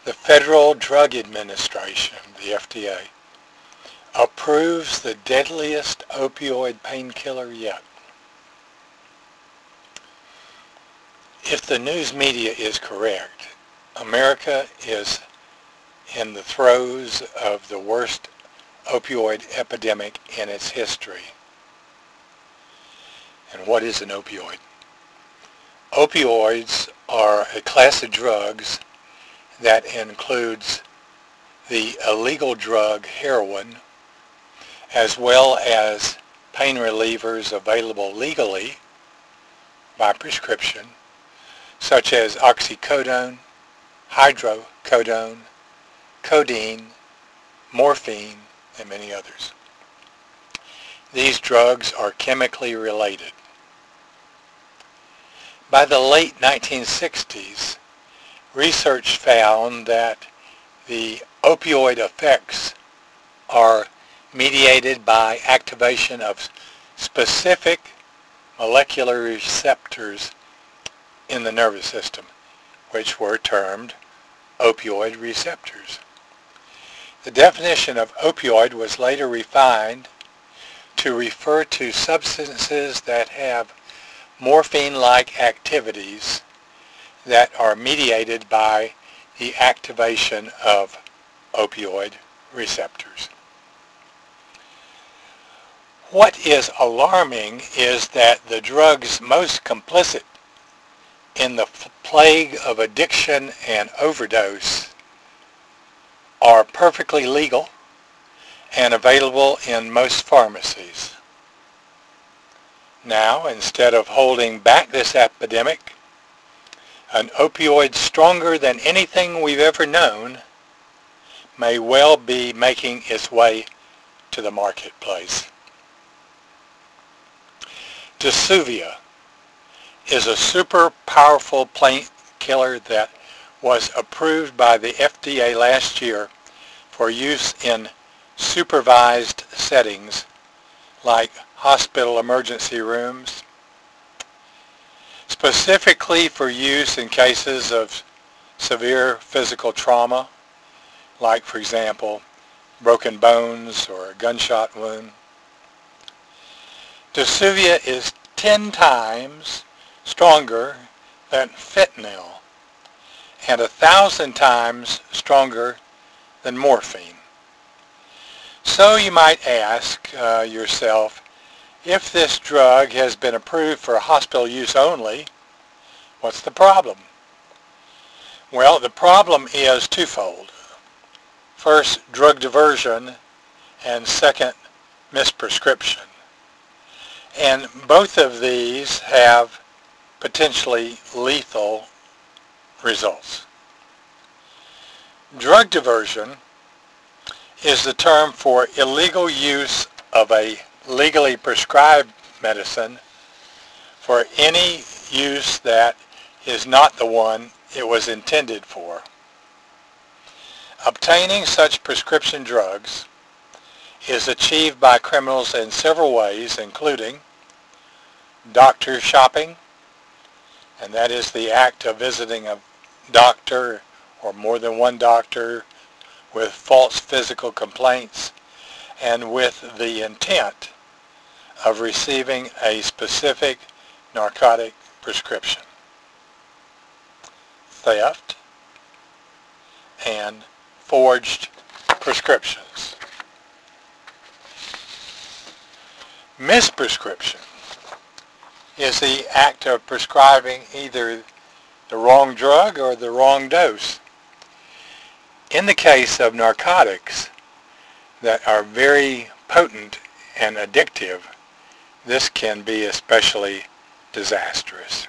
The Federal Drug Administration, the FDA, approves the deadliest opioid painkiller yet. If the news media is correct, America is in the throes of the worst opioid epidemic in its history. And what is an opioid? Opioids are a class of drugs that includes the illegal drug heroin, as well as pain relievers available legally by prescription, such as oxycodone, hydrocodone, codeine, morphine, and many others. These drugs are chemically related. By the late 1960s, research found that the opioid effects are mediated by activation of specific molecular receptors in the nervous system, which were termed opioid receptors. The definition of opioid was later refined to refer to substances that have morphine-like activities that are mediated by the activation of opioid receptors. What is alarming is that the drugs most complicit in the plague of addiction and overdose are perfectly legal and available in most pharmacies. Now, instead of holding back this epidemic, an opioid stronger than anything we've ever known may well be making its way to the marketplace. Dysuvia is a super powerful painkiller that was approved by the FDA last year for use in supervised settings like hospital emergency rooms, specifically for use in cases of severe physical trauma, like, for example, broken bones or a gunshot wound. Dysuvia is 10 times stronger than fentanyl and 1,000 times stronger than morphine. So you might ask yourself, if this drug has been approved for hospital use only, what's the problem? Well, the problem is twofold. First, drug diversion, and second, misprescription. And both of these have potentially lethal results. Drug diversion is the term for illegal use of a legally prescribed medicine for any use that is not the one it was intended for. Obtaining such prescription drugs is achieved by criminals in several ways, including doctor shopping, and that is the act of visiting a doctor or more than one doctor with false physical complaints and with the intent of receiving a specific narcotic prescription. Theft and forged prescriptions. Misprescription is the act of prescribing either the wrong drug or the wrong dose. In the case of narcotics that are very potent and addictive, this can be especially disastrous.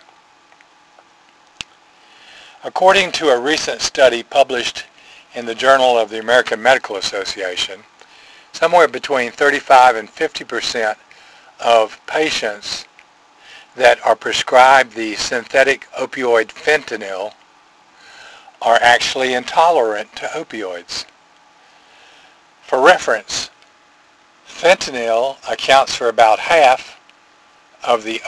According to a recent study published in the Journal of the American Medical Association, somewhere between 35 and 50% of patients that are prescribed the synthetic opioid fentanyl are actually intolerant to opioids. For reference, fentanyl accounts for about half of the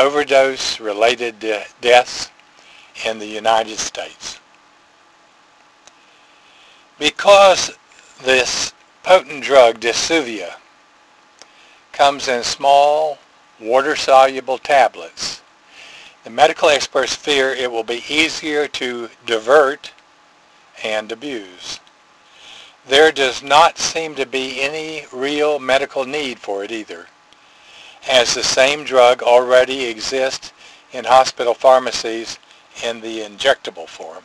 overdose-related deaths in the United States. Because this potent drug, Dysuvia, comes in small, water-soluble tablets, the medical experts fear it will be easier to divert and abuse. There does not seem to be any real medical need for it either, as the same drug already exists in hospital pharmacies in the injectable form.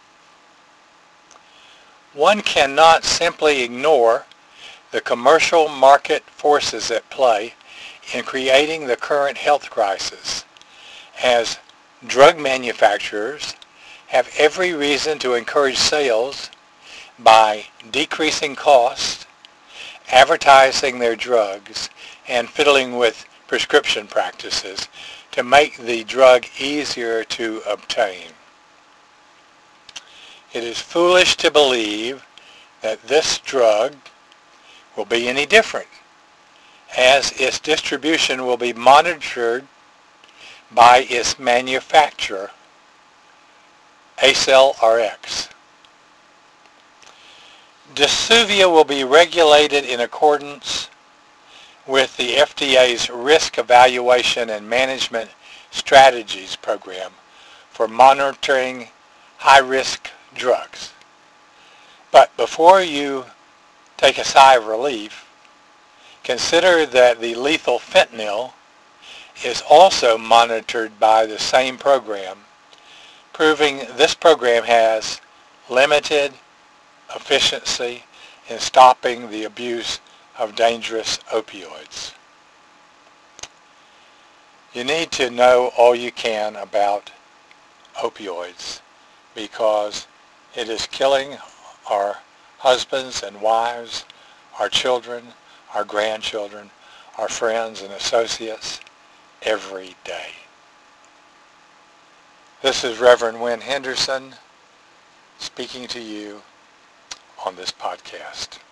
One cannot simply ignore the commercial market forces at play in creating the current health crisis, as drug manufacturers have every reason to encourage sales by decreasing costs, advertising their drugs, and fiddling with prescription practices to make the drug easier to obtain. It is foolish to believe that this drug will be any different, as its distribution will be monitored by its manufacturer, AcellRx. Dysuvia will be regulated in accordance with the FDA's Risk Evaluation and Management Strategies program for monitoring high-risk drugs. But before you take a sigh of relief, consider that the lethal fentanyl is also monitored by the same program, proving this program has limited efficiency in stopping the abuse of dangerous opioids. You need to know all you can about opioids because it is killing our husbands and wives, our children, our grandchildren, our friends and associates every day. This is Reverend Wynn Henderson speaking to you on this podcast.